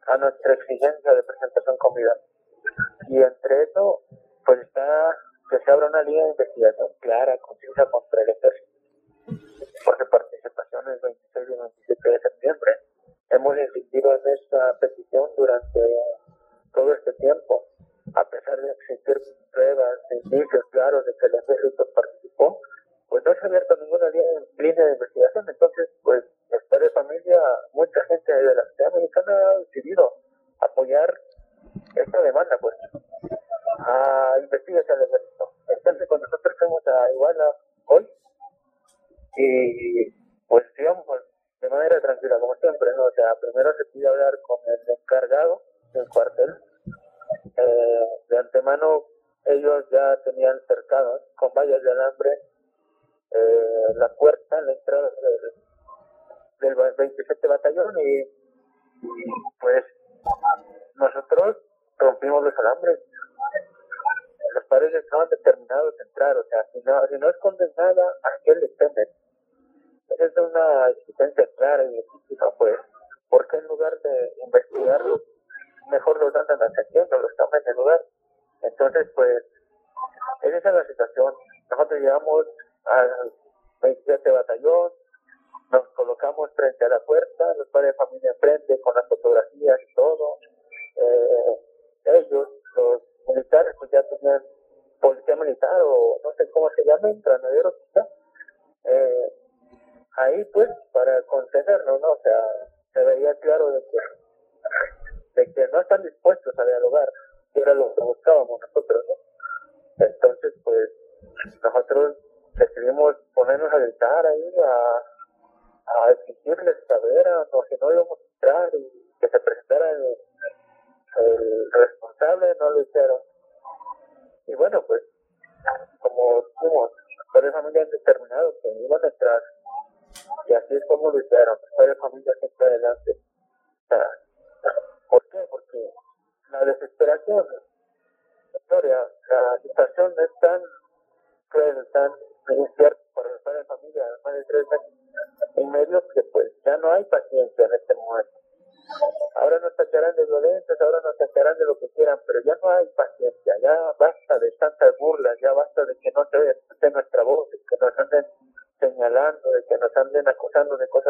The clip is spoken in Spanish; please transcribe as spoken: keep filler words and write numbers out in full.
a nuestra exigencia de presentación con vida. Y entre eso, pues está que se abra una línea de investigación clara, concisa contra el ejército, porque participación el veintiséis y veintisiete de septiembre. Hemos insistido en esta petición durante todo este tiempo, a pesar de existir pruebas, indicios claros de que el ejército participó, pues no se ha abierto ninguna línea de investigación. Entonces, pues, los padres de familia, mucha gente de la sociedad mexicana ha decidido apoyar esta demanda, pues, a investigarse al ejército. Entonces, cuando nosotros fuimos a Iguala hoy, y pues digamos de manera tranquila, como siempre, ¿no? O sea, primero se pide hablar con el encargado del cuartel. Eh, de antemano, ellos ya tenían cercados con vallas de alambre eh, la puerta, la entrada del, del veintisiete batallón, y, y pues nosotros rompimos los alambres. Los padres estaban determinados a entrar, o sea, si no, si no esconden nada, ¿a qué les temen? Esa es una exigencia clara y legítima, pues, porque en lugar de investigarlos, mejor los andan atendiendo, los toman en el lugar. Entonces, pues, esa es la situación. Nosotros llegamos al veintisiete batallón, nos colocamos frente a la puerta, los padres de familia enfrente con las fotografías y todo. Eh, ellos, los militares, pues ya tenían policía militar o no sé cómo se llaman, granaderos quizá, eh, ahí pues para contenernos, ¿no? O sea, se veía claro de que, de que no están dispuestos a dialogar, que era lo que buscábamos nosotros, ¿no? Entonces, pues, nosotros decidimos ponernos a gritar ahí, a, a exigirles saber, a, no, si no íbamos a entrar y que se presentara el, el responsable, no lo hicieron. Y bueno, pues, como dijimos, los padres de familia han determinado que iban a entrar, y así es como lo hicieron, los padres de familia siempre adelante. O sea, ¿por qué? Porque la desesperación, la historia, la situación es tan cruel, tan incierta para los padres de familia, más de tres meses y medio, que pues ya no hay paciencia en este momento. Ahora nos tacharán de violentos, ahora nos tacharán de lo que quieran, pero ya no hay paciencia, ya basta de tantas burlas, ya basta de que no se escuche nuestra voz, de que nos anden señalando, de que nos anden acusando de cosas